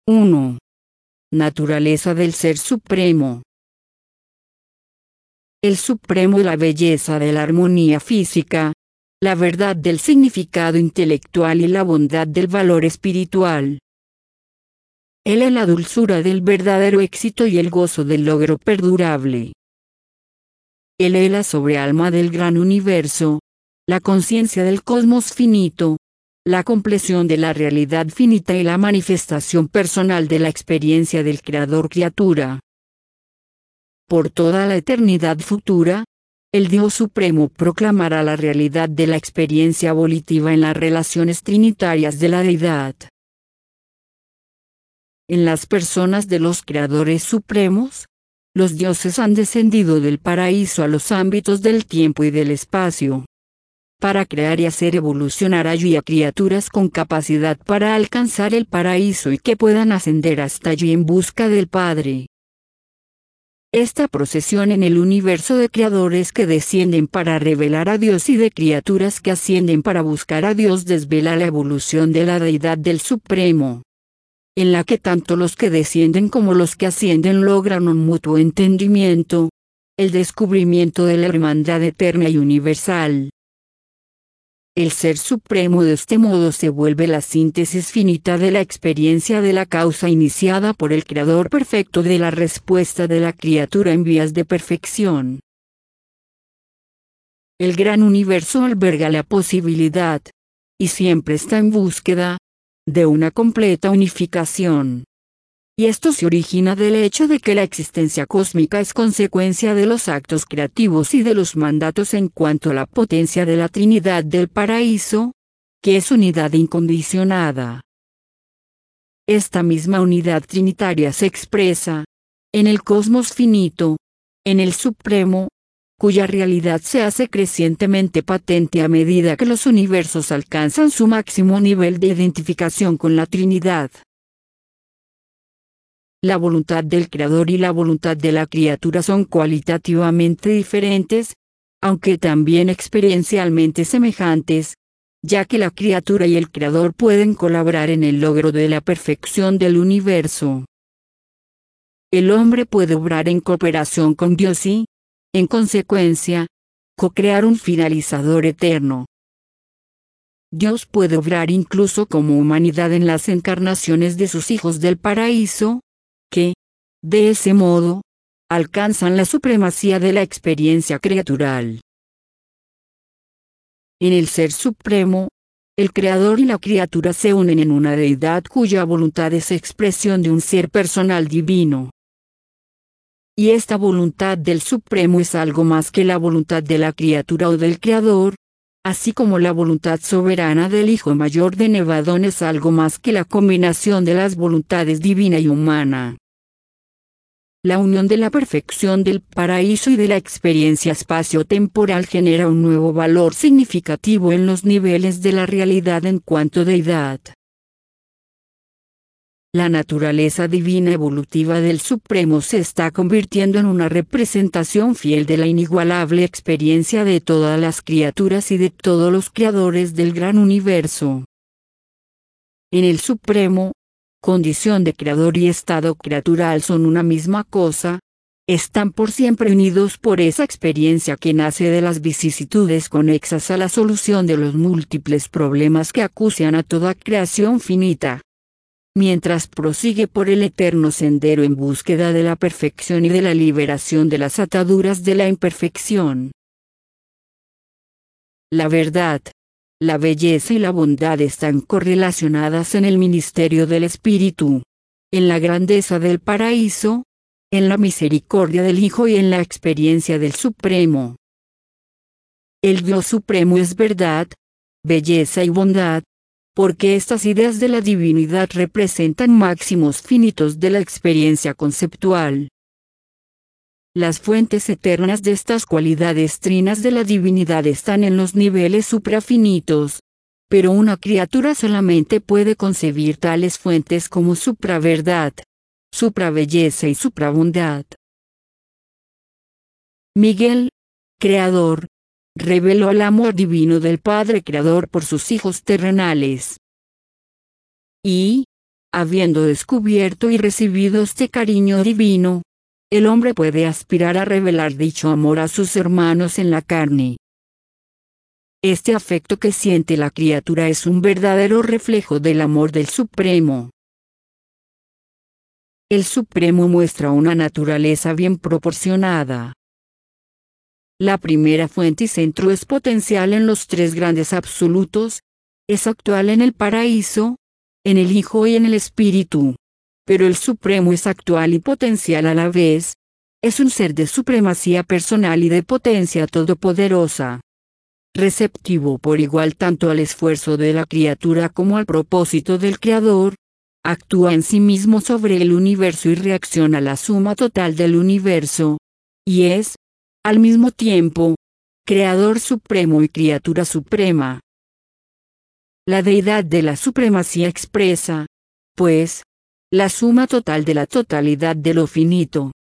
1. Naturaleza del Ser Supremo. El Supremo, la belleza de la armonía física, la verdad del significado intelectual y la bondad del valor espiritual. Él es la dulzura del verdadero éxito y el gozo del logro perdurable. Él es la sobrealma del gran universo, la conciencia del cosmos finito, la compleción de la realidad finita y la manifestación personal de la experiencia del Creador-Criatura. Por toda la eternidad futura, el Dios Supremo proclamará la realidad de la experiencia volitiva en las relaciones trinitarias de la Deidad. En las personas de los Creadores Supremos, los dioses han descendido del paraíso a los ámbitos del tiempo y del espacio, para crear y hacer evolucionar allí a criaturas con capacidad para alcanzar el paraíso y que puedan ascender hasta allí en busca del Padre. Esta procesión en el universo de creadores que descienden para revelar a Dios y de criaturas que ascienden para buscar a Dios desvela la evolución de la Deidad del Supremo, en la que tanto los que descienden como los que ascienden logran un mutuo entendimiento, el descubrimiento de la hermandad eterna y universal. El Ser Supremo de este modo se vuelve la síntesis finita de la experiencia de la causa iniciada por el Creador perfecto de la respuesta de la criatura en vías de perfección. El gran universo alberga la posibilidad, y siempre está en búsqueda, de una completa unificación. Y esto se origina del hecho de que la existencia cósmica es consecuencia de los actos creativos y de los mandatos en cuanto a la potencia de la Trinidad del Paraíso, que es unidad incondicionada. Esta misma unidad trinitaria se expresa, en el cosmos finito, en el Supremo, cuya realidad se hace crecientemente patente a medida que los universos alcanzan su máximo nivel de identificación con la Trinidad. La voluntad del Creador y la voluntad de la criatura son cualitativamente diferentes, aunque también experiencialmente semejantes, ya que la criatura y el Creador pueden colaborar en el logro de la perfección del universo. El hombre puede obrar en cooperación con Dios y, en consecuencia, co-crear un finalizador eterno. Dios puede obrar incluso como humanidad en las encarnaciones de sus hijos del paraíso, que, de ese modo, alcanzan la supremacía de la experiencia criatural. En el Ser Supremo, el Creador y la criatura se unen en una deidad cuya voluntad es expresión de un ser personal divino. Y esta voluntad del Supremo es algo más que la voluntad de la criatura o del Creador, así como la voluntad soberana del Hijo Mayor de Nevadón es algo más que la combinación de las voluntades divina y humana. La unión de la perfección del paraíso y de la experiencia espacio-temporal genera un nuevo valor significativo en los niveles de la realidad en cuanto deidad. La naturaleza divina evolutiva del Supremo se está convirtiendo en una representación fiel de la inigualable experiencia de todas las criaturas y de todos los creadores del gran universo. En el Supremo, condición de creador y estado criatural son una misma cosa, están por siempre unidos por esa experiencia que nace de las vicisitudes conexas a la solución de los múltiples problemas que acucian a toda creación finita, mientras prosigue por el eterno sendero en búsqueda de la perfección y de la liberación de las ataduras de la imperfección. La verdad, la belleza y la bondad están correlacionadas en el ministerio del Espíritu, en la grandeza del paraíso, en la misericordia del Hijo y en la experiencia del Supremo. El Dios Supremo es verdad, belleza y bondad, porque estas ideas de la divinidad representan máximos finitos de la experiencia conceptual. Las fuentes eternas de estas cualidades trinas de la divinidad están en los niveles suprafinitos, pero una criatura solamente puede concebir tales fuentes como supraverdad, supravelleza y suprabondad. Miguel, Creador, reveló el amor divino del Padre Creador por sus hijos terrenales. Y, habiendo descubierto y recibido este cariño divino, el hombre puede aspirar a revelar dicho amor a sus hermanos en la carne. Este afecto que siente la criatura es un verdadero reflejo del amor del Supremo. El Supremo muestra una naturaleza bien proporcionada. La primera fuente y centro es potencial en los tres grandes absolutos, es actual en el paraíso, en el Hijo y en el Espíritu. Pero el Supremo es actual y potencial a la vez, es un ser de supremacía personal y de potencia todopoderosa. Receptivo por igual tanto al esfuerzo de la criatura como al propósito del Creador, actúa en sí mismo sobre el universo y reacciona a la suma total del universo, y es, al mismo tiempo, Creador supremo y criatura suprema. La deidad de la supremacía expresa, pues, la suma total de la totalidad de lo finito.